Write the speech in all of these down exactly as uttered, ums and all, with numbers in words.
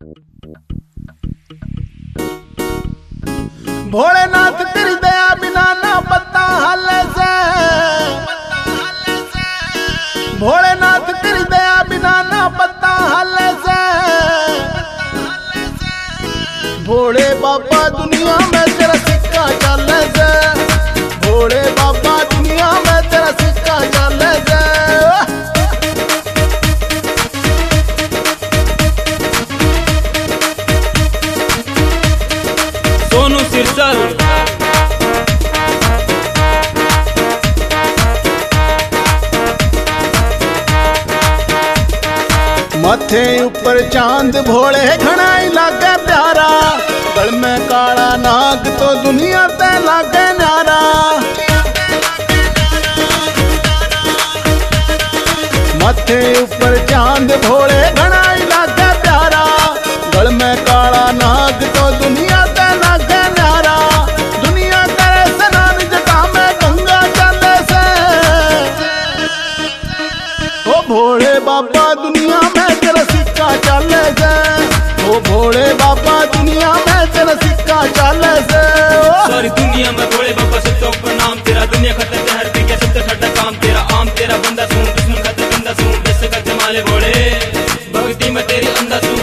भोलेनाथ तेरी दया बिना ना पता हाल से, भोलेनाथ तेरी दया बिना ना पता हाल से। भोले बाबा दुनिया में तेरा सिक्का चल से, भोले बाबा दुनिया में तेरा सिक्का चल से। सोनू सिरसल माथे ऊपर चांद भोले घनाई लागे प्यारा, गल में काला नाग तो दुनिया ते लागे न्यारा। माथे ऊपर चांद भोले घनाई लागे प्यारा, गल में काला नाग तो दुनिया ते लागे न्यारा। दुनिया करे स्नान जटा में गंगा चले से, ओ भोले बाबा दुनिया में तेरा सिक्का चले से, ओ भोले बाबा दुनिया में तेरा सिक्का चले से। सारी दुनिया में भोले बाबा से तो प्रणाम तेरा, दुनिया खत्म जहर पी के सब छटा काम तेरा। आम तेरा बंदा सुन दुश्मन खत्म बंदा सुन, जैसे का जमाले भोले भक्ति में तेरी अंधा सुन।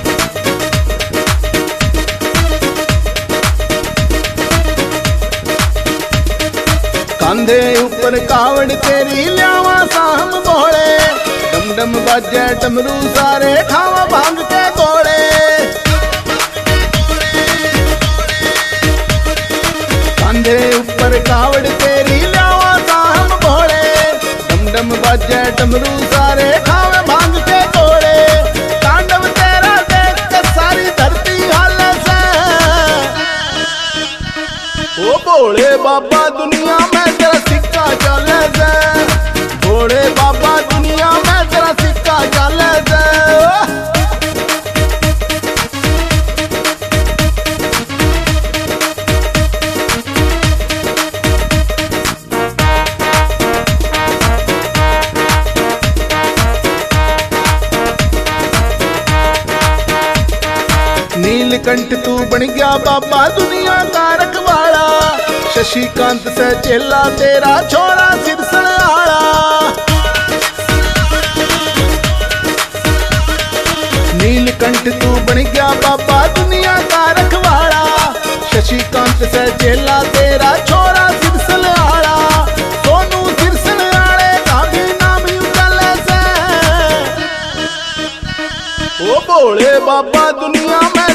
कांधे ऊपर कावड़ तेरी ल्यावा साहब भोले, डम डम बाजे डमरू सारे खावा भांग के गोले। कांधे ऊपर कावड़ तेरी ल्यावा साहब भोले, डम डम बाजे डमरू सारे खावे भांग के गोले। तांडव तेरा देख के सारी धरती हाल से, ओ भोले बाबा दुनिया में तेरा सिक्का चले से, भोले बाबा दुनिया में तेरा सिक्का चले से। नीलकंठ तू बन गया बाबा दुनिया का रखवाला, शशिकांत से चेला तेरा छोरा सिरसल आला। नीलकंठ तू बन गया बाबा दुनिया का रखवाला, शशिकांत से चेला तेरा छोरा सिरसल आला। सोनू सिरसल आले का भी नाम चले से, ओ भोले बाबा दुनिया में